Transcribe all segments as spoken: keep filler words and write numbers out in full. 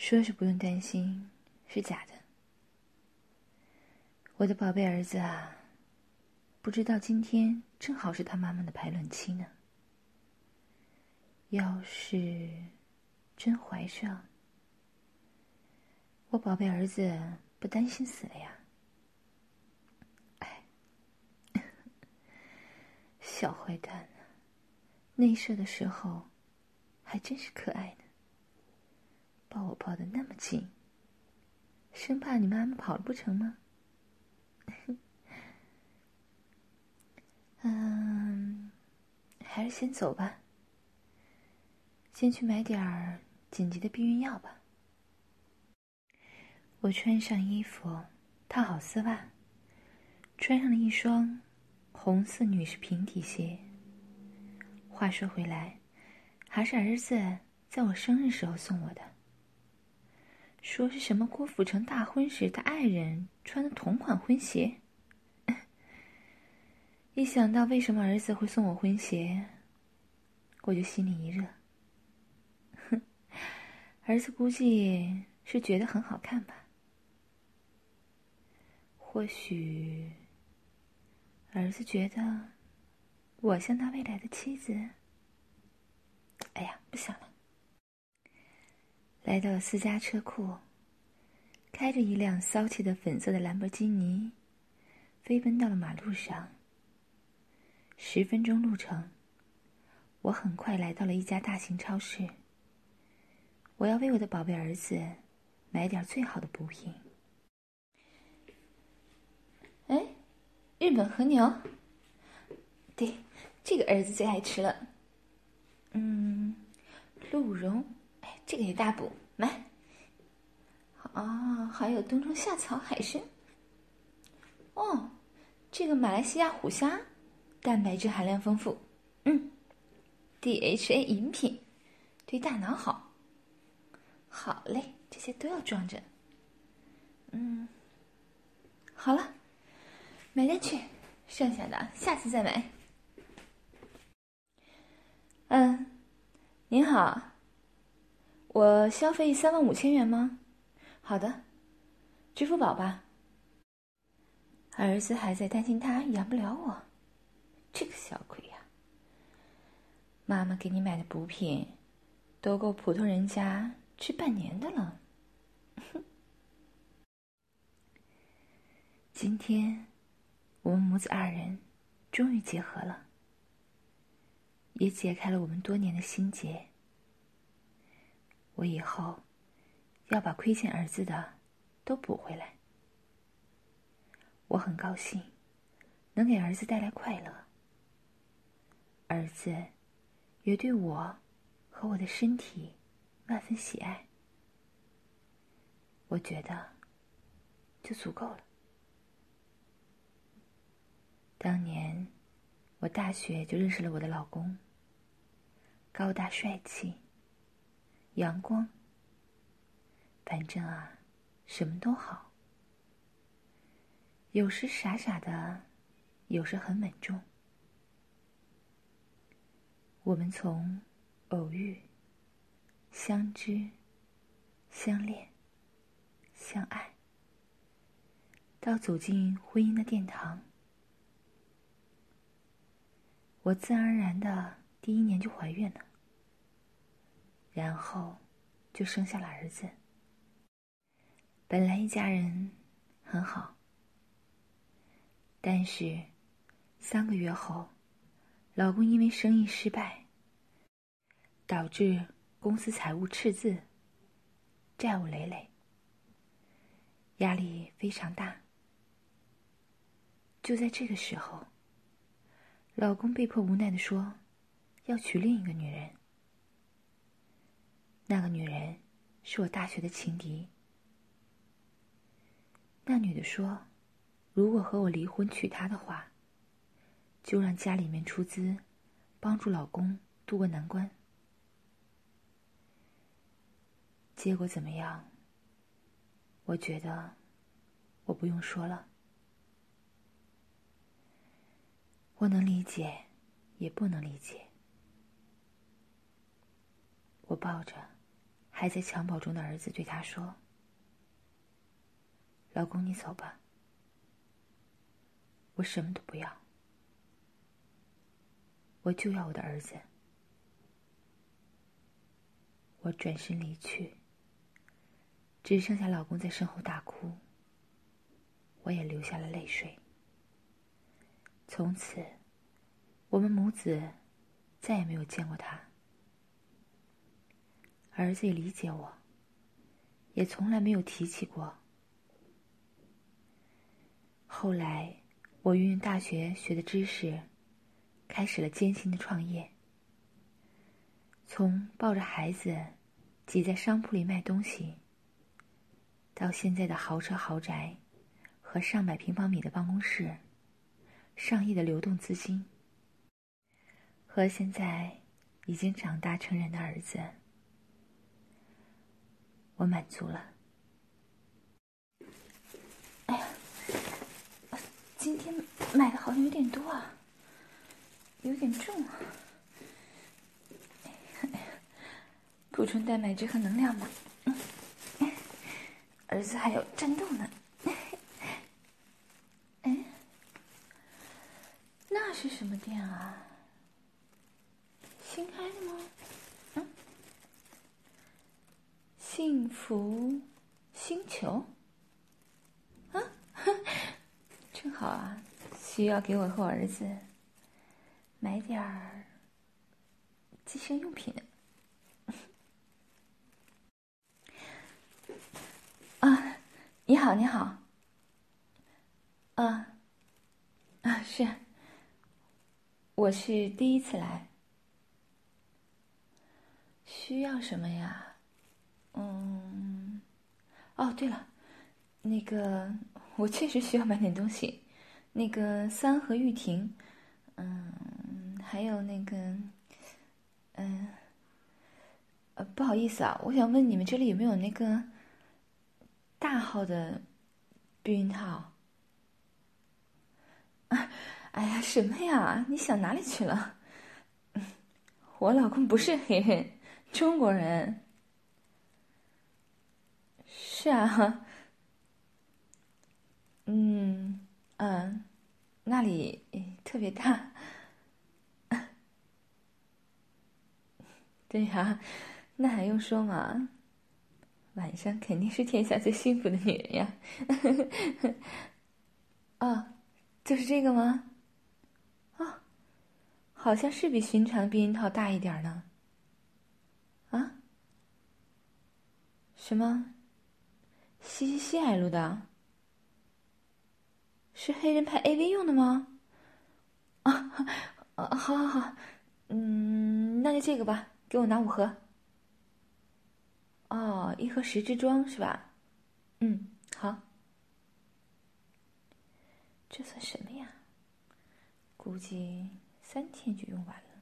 说是不用担心，是假的。我的宝贝儿子啊，不知道今天正好是他妈妈的排卵期呢。要是真怀上，我宝贝儿子不担心死了呀？哎，小坏蛋啊，内射的时候还真是可爱呢，抱我抱得那么紧，生怕你妈妈跑了不成吗？嗯，还是先走吧，先去买点儿紧急的避孕药吧。我穿上衣服，套好丝袜，穿上了一双红色女士平底鞋。话说回来，还是儿子在我生日时候送我的，说是什么郭富城大婚时他爱人穿的同款婚鞋。一想到为什么儿子会送我婚鞋，我就心里一热。哼，儿子估计是觉得很好看吧。或许儿子觉得我像他未来的妻子。哎呀，不想了。来到了私家车库，开着一辆骚气的粉色的兰博基尼，飞奔到了马路上。十分钟路程，我很快来到了一家大型超市。我要为我的宝贝儿子买点最好的补品。哎，日本和牛，对，这个儿子最爱吃了。嗯，鹿茸，哎，这个也大补，买。啊，还有冬虫夏草海参。哦，这个马来西亚虎虾，蛋白质含量丰富。嗯 ，D H A 饮品，对大脑好。好嘞，这些都要装着。嗯，好了，买单去，剩下的下次再买。嗯，您好，我消费三万五千元吗？好的，支付宝吧。儿子还在担心他养不了我，这个小鬼呀！妈妈给你买的补品，都够普通人家吃半年的了。今天，我们母子二人终于结合了，也解开了我们多年的心结。我以后要把亏欠儿子的都补回来。我很高兴能给儿子带来快乐，儿子也对我和我的身体万分喜爱。我觉得就足够了。当年我大学就认识了我的老公，高大帅气，阳光，反正啊，什么都好。有时傻傻的，有时很稳重。我们从偶遇、相知、相恋、相爱，到走进婚姻的殿堂。我自然而然的第一年就怀孕了，然后就生下了儿子。本来一家人很好，但是三个月后，老公因为生意失败，导致公司财务赤字，债务累累，压力非常大。就在这个时候，老公被迫无奈地说要娶另一个女人。那个女人是我大学的情敌。那女的说，如果和我离婚娶她的话，就让家里面出资帮助老公渡过难关。结果怎么样？我觉得我不用说了。我能理解，也不能理解。我抱着还在襁褓中的儿子对他说：“老公，你走吧，我什么都不要，我就要我的儿子。”我转身离去，只剩下老公在身后大哭，我也流下了泪水。从此，我们母子再也没有见过他。儿子也理解我，也从来没有提起过。后来，我运用大学学的知识，开始了艰辛的创业。从抱着孩子挤在商铺里卖东西，到现在的豪车豪宅和上百平方米的办公室，上亿的流动资金，和现在已经长大成人的儿子，我满足了。哎呀，今天买的好像有点多啊，有点重啊。补充蛋白质和能量嘛。儿子还有战斗呢。哎，那是什么店啊？新开的吗？嗯，幸福星球。啊，正好啊，需要给我和我儿子买点儿计生用品呢。啊，你好，你好。啊，啊，是，我是第一次来。需要什么呀？嗯，哦，对了，那个我确实需要买点东西，那个三合玉婷，嗯，还有那个，嗯，呃，不好意思啊，我想问你们这里有没有那个大号的避孕套？啊，哎呀，什么呀？你想哪里去了？我老公不是黑人，中国人。是啊，嗯嗯，那里特别大。对呀，那还用说吗？晚上肯定是天下最幸福的女人呀。哦，就是这个吗？哦，好像是比寻常的避孕套大一点呢。啊？什么？西西西海路的？是黑人拍 A V 用的吗？啊，啊，好好好，嗯，那就这个吧，给我拿五盒。哦，一盒十支装是吧？嗯，好。这算什么呀？估计三天就用完了。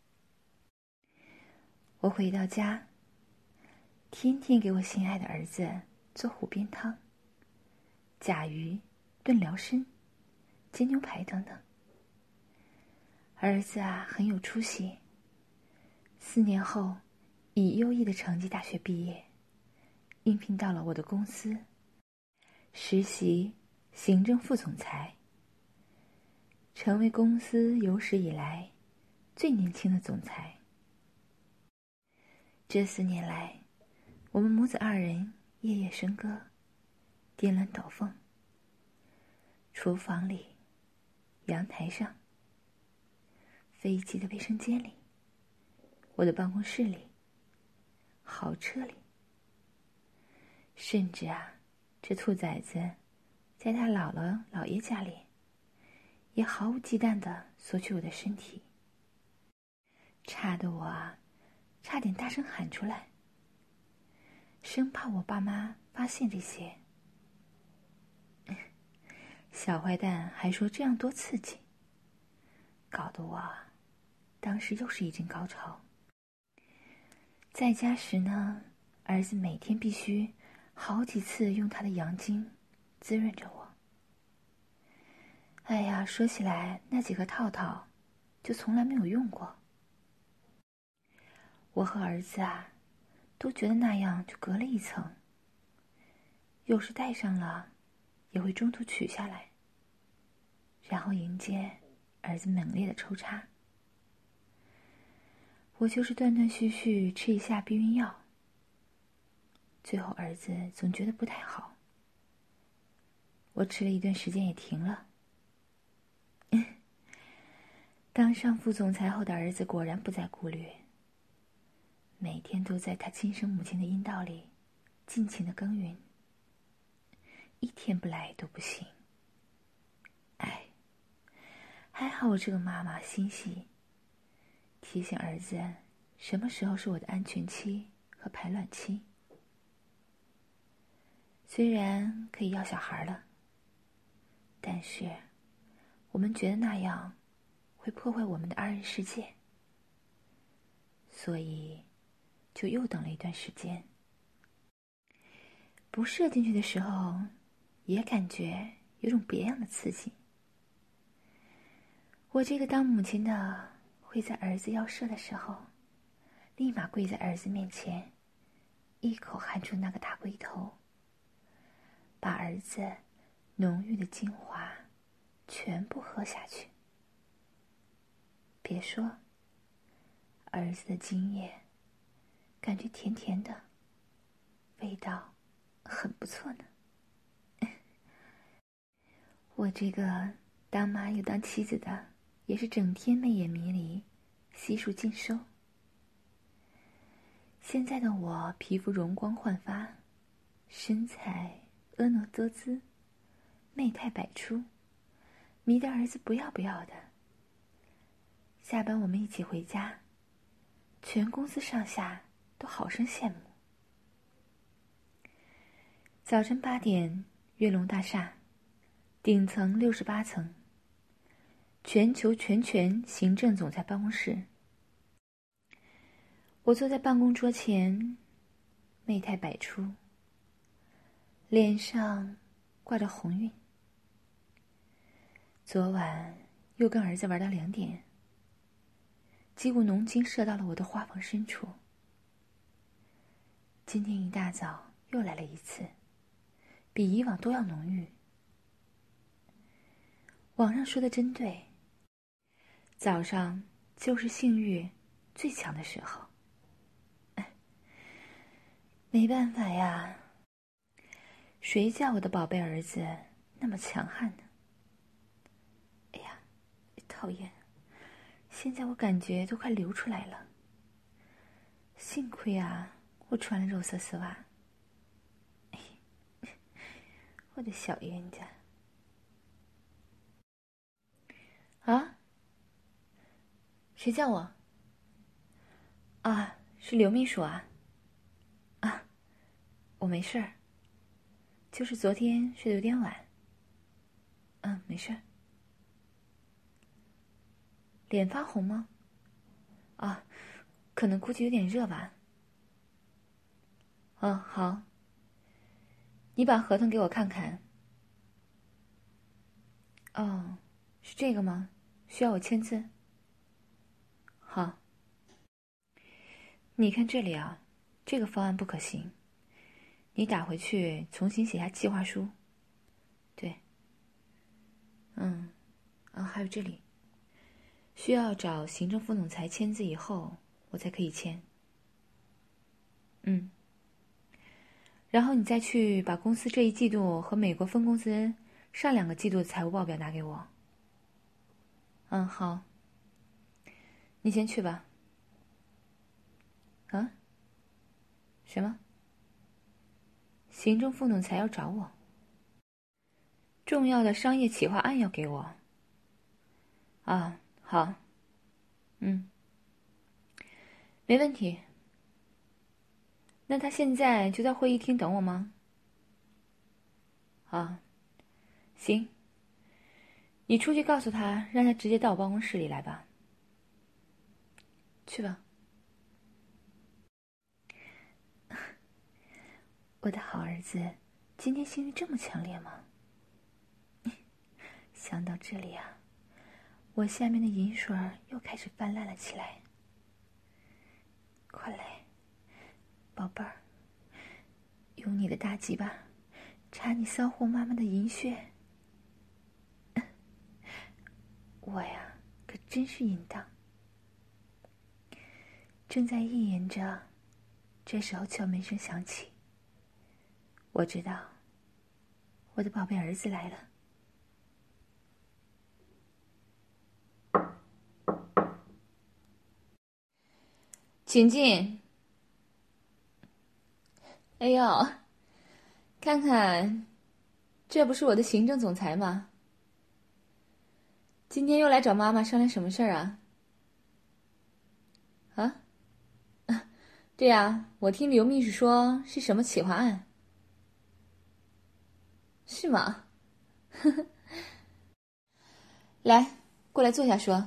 我回到家，天天给我心爱的儿子做虎鞭汤、甲鱼炖辽参、煎牛排等等。儿子啊，很有出息。四年后，以优异的成绩大学毕业，应聘到了我的公司，实习行政副总裁，成为公司有史以来最年轻的总裁。这四年来，我们母子二人夜夜笙歌，颠鸾倒凤。厨房里，阳台上，飞机的卫生间里，我的办公室里，豪车里，甚至啊，这兔崽子在他姥姥姥爷家里，也毫无忌惮地索取我的身体，差得我啊，差点大声喊出来，生怕我爸妈发现这些。小坏蛋还说这样多刺激，搞得我当时又是一阵高潮。在家时呢，儿子每天必须好几次用他的阳精滋润着我。哎呀，说起来那几个套套就从来没有用过。我和儿子啊， 都觉得那样就隔了一层。有时戴上了，也会中途取下来，然后迎接儿子猛烈的抽插。我就是断断续续吃一下避孕药，最后儿子总觉得不太好，我吃了一段时间也停了。当上副总裁后的儿子果然不再顾虑，每天都在他亲生母亲的阴道里尽情的耕耘，一天不来都不行。哎，还好我这个妈妈心细，提醒儿子什么时候是我的安全期和排卵期。虽然可以要小孩了，但是我们觉得那样会破坏我们的二人世界，所以就又等了一段时间。不射进去的时候，也感觉有种别样的刺激。我这个当母亲的，会在儿子要射的时候，立马跪在儿子面前，一口含住那个大龟头，把儿子浓郁的精华全部喝下去。别说，儿子的精液感觉甜甜的，味道很不错呢。我这个当妈又当妻子的，也是整天媚眼迷离，悉数尽收。现在的我皮肤容光焕发，身材婀娜多姿，媚态百出，迷得儿子不要不要的。下班我们一起回家，全公司上下都好生羡慕。早晨八点，悦龙大厦顶层六十八层，全球全权行政总裁办公室。我坐在办公桌前，媚态百出，脸上挂着红晕。昨晚又跟儿子玩到两点，几股浓精射到了我的花房深处。今天一大早又来了一次，比以往都要浓郁。网上说的真对，早上就是性欲最强的时候。没办法呀，谁叫我的宝贝儿子那么强悍呢？哎呀，讨厌！现在我感觉都快流出来了。幸亏啊，我穿了肉色丝袜。哎，我的小冤家！啊？谁叫我？啊，是刘秘书啊。啊，我没事儿，就是昨天睡得有点晚。嗯，没事儿。脸发红吗？啊，可能估计有点热吧。嗯，好。你把合同给我看看。哦，是这个吗？需要我签字？好。你看这里啊，这个方案不可行。你打回去重新写下计划书。对。嗯，啊，还有这里，需要找行政副总裁签字以后，我才可以签。嗯。然后你再去把公司这一季度和美国分公司上两个季度的财务报表拿给我。嗯，好。你先去吧。啊？什么？行政副总裁要找我？重要的商业企划案要给我？啊，好。嗯，没问题。那他现在就在会议厅等我吗？啊，行。你出去告诉他，让他直接到我办公室里来吧。去吧。我的好儿子，今天性欲这么强烈吗？想到这里啊，我下面的银水又开始泛滥了起来。快来， 宝贝儿，用你的大鸡巴插你骚货妈妈的银穴。我呀，可真是淫荡。正在意淫着，这时候敲门声响起。我知道，我的宝贝儿子来了。请进。哎呦，看看，这不是我的行政总裁吗？今天又来找妈妈商量什么事儿啊？啊？对呀，我听刘秘书说是什么企划案。是吗？来，过来坐下说。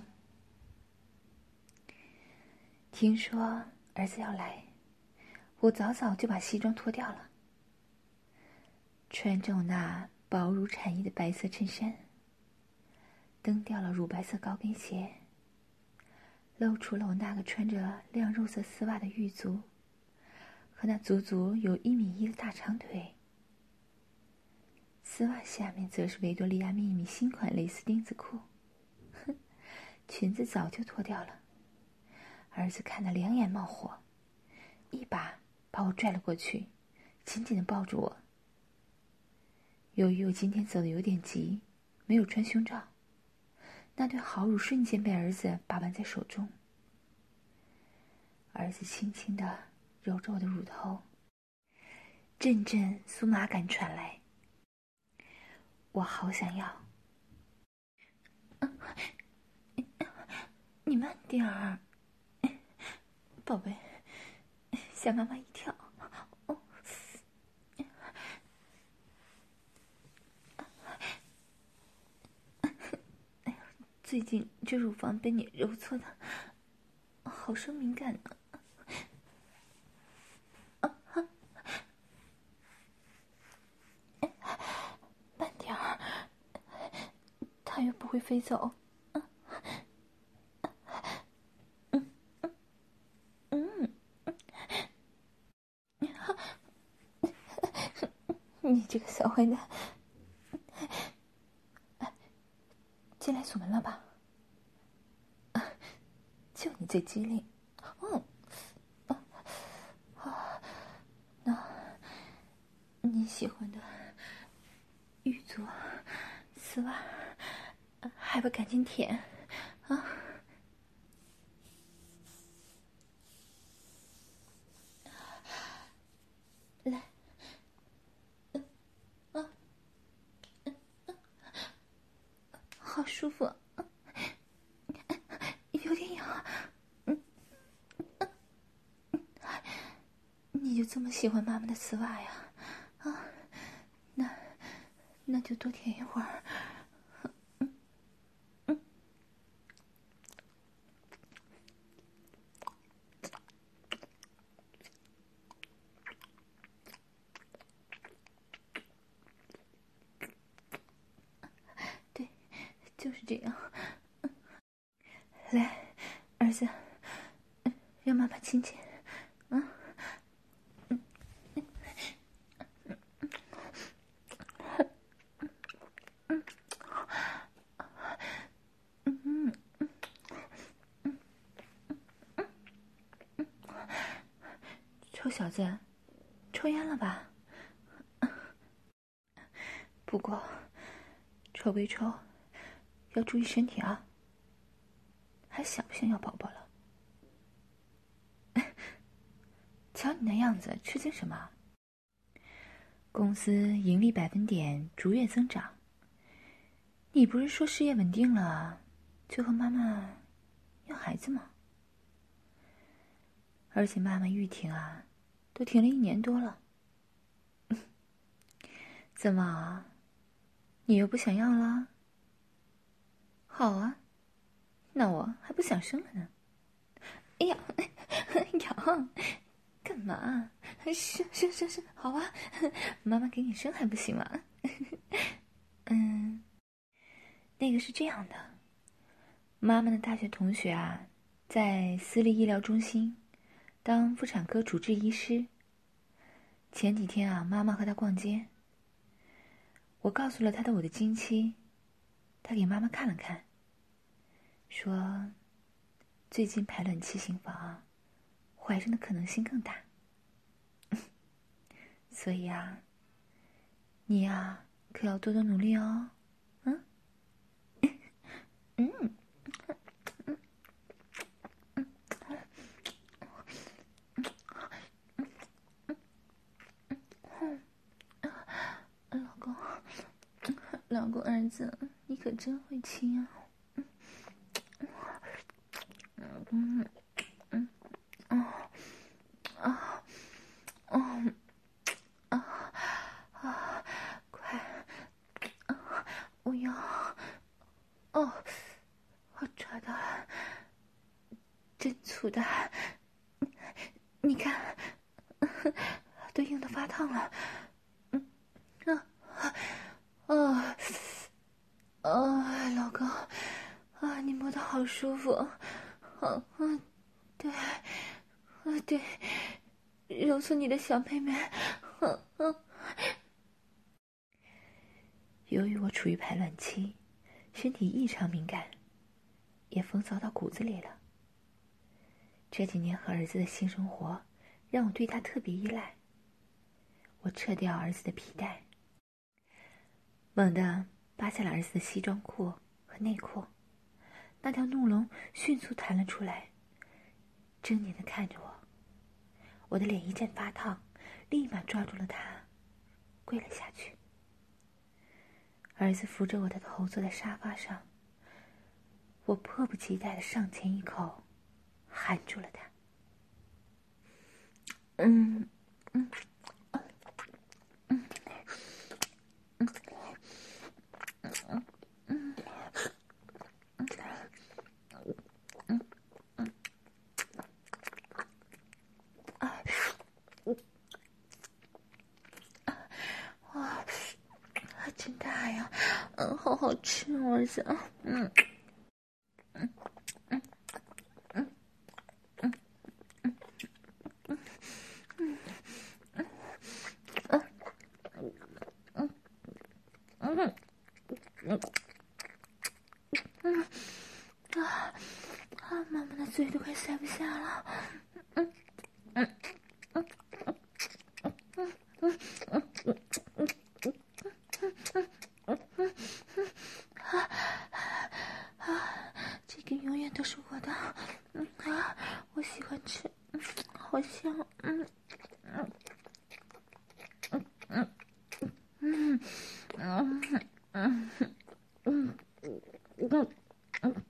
听说儿子要来，我早早就把西装脱掉了，穿着我那薄如蝉翼的白色衬衫，蹬掉了乳白色高跟鞋，露出了我那个穿着亮肉色丝袜的玉足和那足足有一米一的大长腿。丝袜下面则是维多利亚秘密新款蕾丝钉子裤。哼，裙子早就脱掉了。儿子看得两眼冒火，一把把我拽了过去，紧紧地抱住我。由于我今天走得有点急，没有穿胸罩，那对好乳瞬间被儿子把玩在手中。儿子轻轻地揉着我的乳头，阵阵酥麻感传来。我好想要。你慢点儿，宝贝，吓妈妈一跳。哦，哎呀，最近这乳房被你揉搓的好生敏感呢。慢点儿，它又不会飞走。你这个小坏蛋，进来锁门了吧？就你最机灵。嗯，啊，那你喜欢的玉足、丝袜，还不赶紧舔啊！来，啊，好舒服，有点痒。你就这么喜欢妈妈的丝袜呀？啊，那那就多舔一会儿。对，就是这样。来，儿子，让妈妈亲亲。啊。臭小子，抽烟了吧？不过，抽归抽，要注意身体啊。还想不想要宝宝了？瞧你那样子，吃惊什么？公司盈利百分点逐月增长。你不是说事业稳定了，就和妈妈要孩子吗？而且妈妈预停啊，都停了一年多了。怎么，你又不想要了？好啊，那我还不想生了呢。哎呀，痒，干嘛？生生生生，好啊，妈妈给你生还不行吗？嗯，那个是这样的，妈妈的大学同学啊，在私立医疗中心当妇产科主治医师， 前几天啊，妈妈和他逛街，我告诉了他的我的经期，他给妈妈看了看，说最近排卵期行房啊，怀上的可能性更大。所以啊，你呀可要多多努力哦。嗯嗯老公，老公，儿子，你可真会亲啊！嗯嗯啊啊啊啊啊！快，我要哦，我抓到了，真粗的，你看，都硬得发烫了。嗯啊啊啊！老公啊，你摸得好舒服。啊啊，对，啊对，揉搓你的小妹妹。啊啊！由于我处于排卵期，身体异常敏感，也风骚到骨子里了。这几年和儿子的性生活，让我对他特别依赖。我撤掉儿子的皮带，猛地扒下了儿子的西装裤和内裤，那条怒龙迅速弹了出来，狰狞地看着我。我的脸一阵发烫，立马抓住了他，跪了下去。儿子扶着我的头坐在沙发上，我迫不及待地上前一口含住了他。嗯嗯嗯嗯嗯嗯嗯嗯嗯啊哇，真大呀！嗯，好好吃，儿子。嗯嗯嗯嗯嗯嗯嗯嗯嗯嗯嗯嗯嗯啊啊！妈妈的嘴都快塞不下了。嗯嗯嗯嗯嗯嗯嗯嗯嗯嗯嗯啊啊！这个永远都是我的。嗯啊，我喜欢吃，嗯，好香。嗯嗯嗯嗯嗯嗯嗯嗯嗯嗯，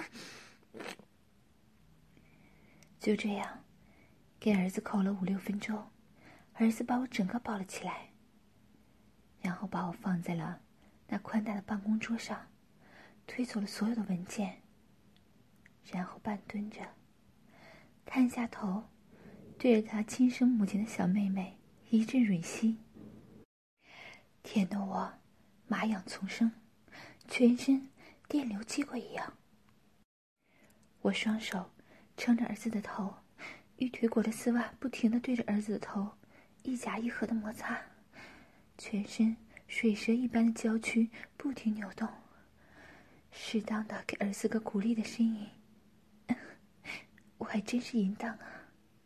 就这样，给儿子口了五六分钟，儿子把我整个抱了起来，然后把我放在了那宽大的办公桌上，推走了所有的文件，然后半蹲着，探下头，对着他亲生母亲的小妹妹一阵吮吸，舔得我麻痒丛生，全身电流激过一样。我双手撑着儿子的头，玉腿裹着丝袜，不停地对着儿子的头一夹一合的摩擦，全身水蛇一般的娇躯不停扭动，适当的给儿子个鼓励的声音。我还真是淫荡啊！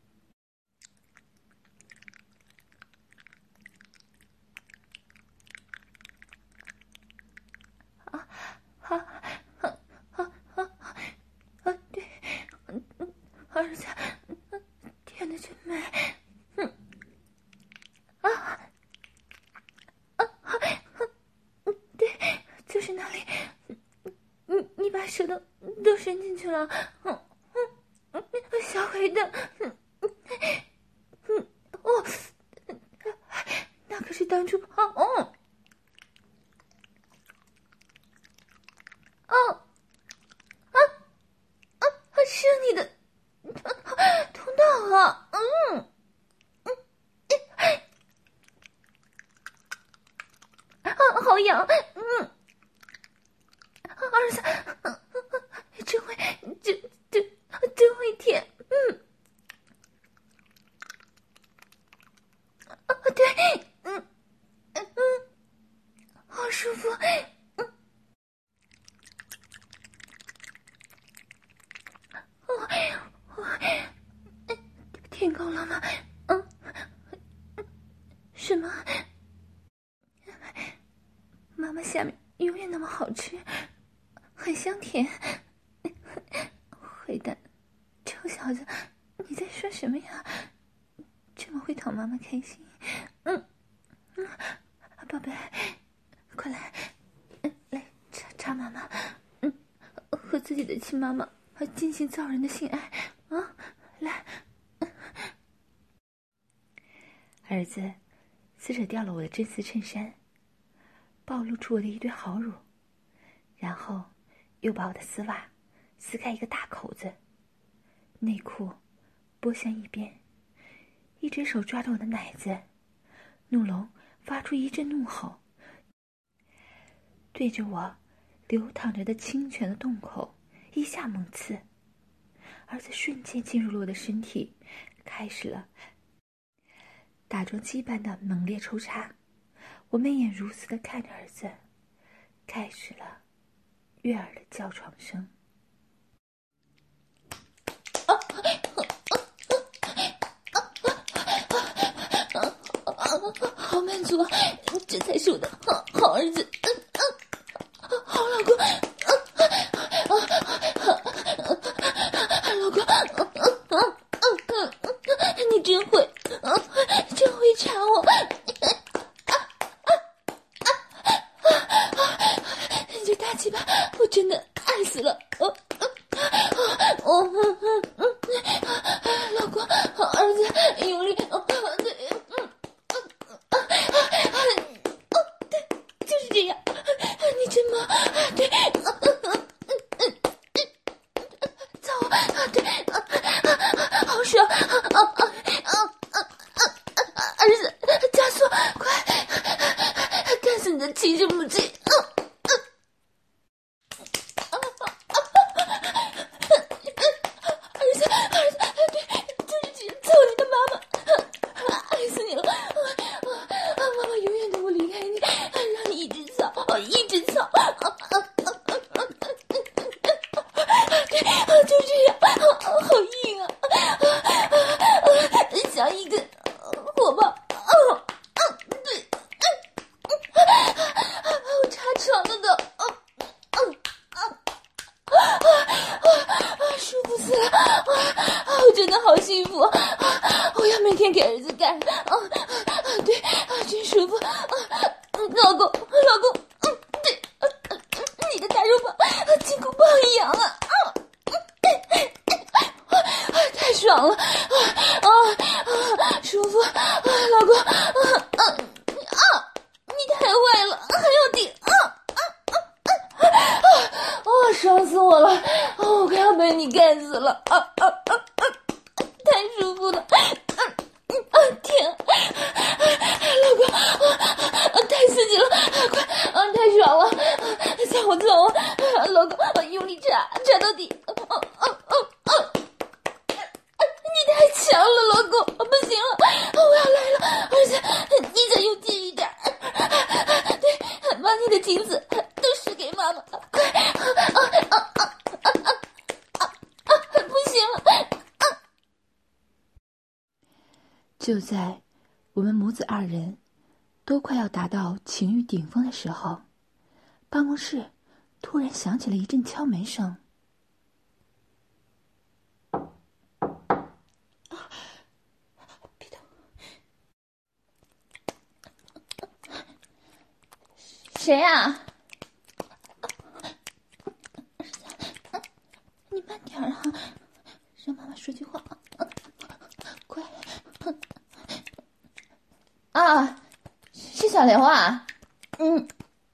啊啊啊啊啊啊！对，嗯嗯，儿子，舔得真美。嗯啊啊啊！嗯，对，就是那里。你你把手都都伸进去了。嗯嗯嗯，小鬼的。嗯嗯哦，那可是当初啊哦哦啊啊啊！是你的通道啊！嗯嗯啊，好痒！嗯，儿子，真会，真真真会舔！嗯啊， 够了吗？嗯，什么？妈妈下面永远那么好吃，很香甜。坏蛋，臭小子，你在说什么呀？这么会讨妈妈开心。嗯嗯，宝贝，快来，嗯，来插插妈妈，嗯，和自己的亲妈妈还进行造人的性爱啊！来，儿子撕扯掉了我的真丝衬衫，暴露出我的一堆好乳，然后又把我的丝袜撕开一个大口子，内裤拨向一边，一只手抓着我的奶子，怒龙发出一阵怒吼，对着我流淌着的清泉的洞口一下猛刺，儿子瞬间进入了我的身体，开始了打桩机般的猛烈抽插。我媚眼如丝地看着儿子，开始了悦耳的叫床声。啊好满足，这才是我的好好儿子，好老公，老公，你真会，真会缠我，你这大鸡巴，我真的爱死了，哦哦，老公，儿子用力，对。这样，你真吗？对，操我！对，好爽！儿子，加速，快，干死你的亲生母亲！儿子，儿子，对，就是这样，操你的妈妈！爱死你了！妈妈永远都不离开你，让你一直操，一直操，对，就这样，好硬啊，像一根火爆，对，我插床了都，舒服死了，我真的好幸福，我要每天给儿子干，对，真舒服，老公，老公，对，你的大肉棒金箍棒一样啊，太爽了，舒服，老公，你太坏了，还要顶，哦，爽死我了，我快要被你干死了，太舒服了，天，老公，太刺激了，快，太爽了，操我操我，老公，用力插，插到底，你太强了，老公，不行了，我要来了，儿子，你再用劲一点，对，把你的精子都施给妈妈，快，不行了，就在我们母子二人都快要达到情欲顶峰的时候，办公室突然响起了一阵敲门声。别动！谁呀？你慢点啊，让妈妈说句话。快！啊，是小刘啊。嗯。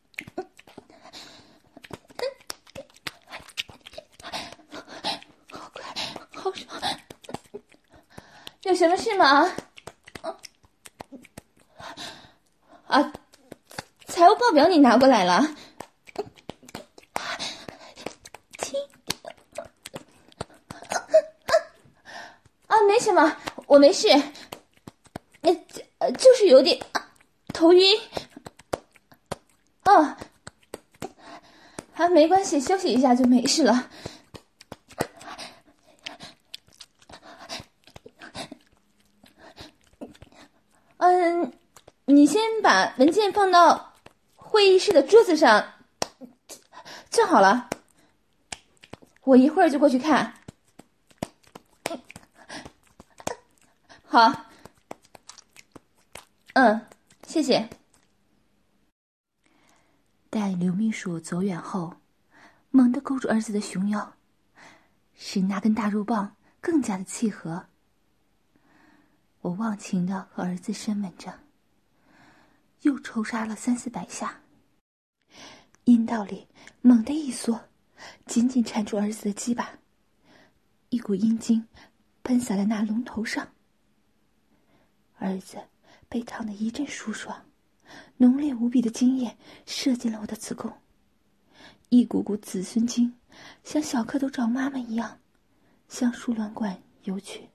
好快，好爽。有什么事吗？啊，财务报表你拿过来了。轻点。啊，没什么，我没事。呃，就是有点头晕。哦，还没关系，休息一下就没事了。 ， 你先把文件放到会议室的桌子上，就好了。我一会儿就过去看。好。嗯，谢谢。待刘秘书走远后，猛地勾住儿子的熊腰，使那根大肉棒更加的契合。我忘情地和儿子深吻着，又抽插了三四百下，阴道里猛地一缩，紧紧缠住儿子的鸡巴，一股阴茎喷洒在那龙头上。儿子被烫得一阵舒爽，浓烈无比的精液射进了我的子宫，一股股子孙精像小蝌蚪找妈妈一样向输卵管游去。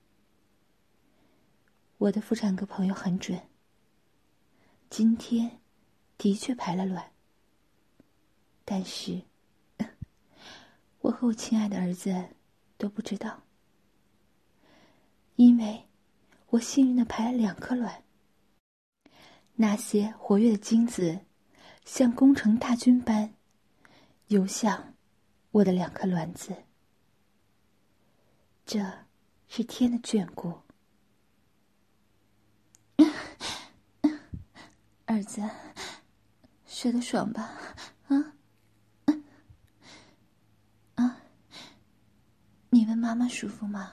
我的妇产科朋友很准，今天的确排了卵，但是我和我亲爱的儿子都不知道，因为我幸运地排了两颗卵。那些活跃的精子像攻城大军般游向我的两颗卵子，这是天的眷顾。儿子，睡得爽吧？啊？啊？你问妈妈舒服吗？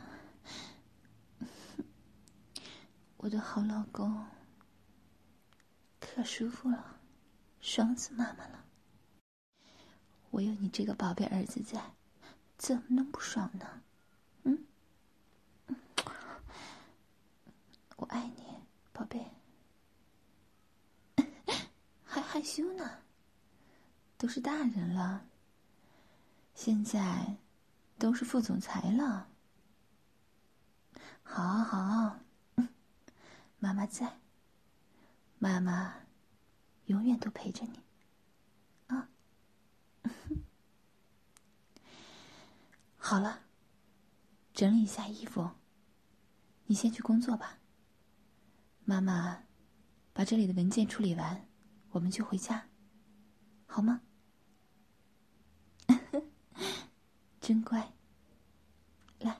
我的好老公，可舒服了，爽死妈妈了。我有你这个宝贝儿子在，怎么能不爽呢？嗯？我爱你，宝贝。还害羞呢？都是大人了，现在都是副总裁了。好好，妈妈在，妈妈永远都陪着你啊。好了，整理一下衣服，你先去工作吧。妈妈把这里的文件处理完，我们就回家，好吗？真乖。来。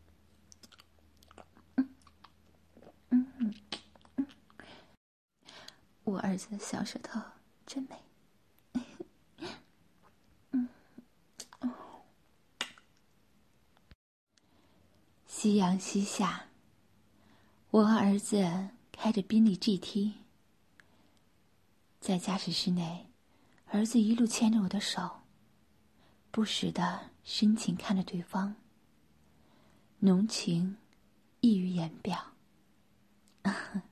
嗯嗯嗯嗯，我儿子的小舌头真美。嗯哦。夕阳西下，我和儿子开着宾利 G T， 在驾驶室内，儿子一路牵着我的手，不时地深情看着对方，浓情溢于言表。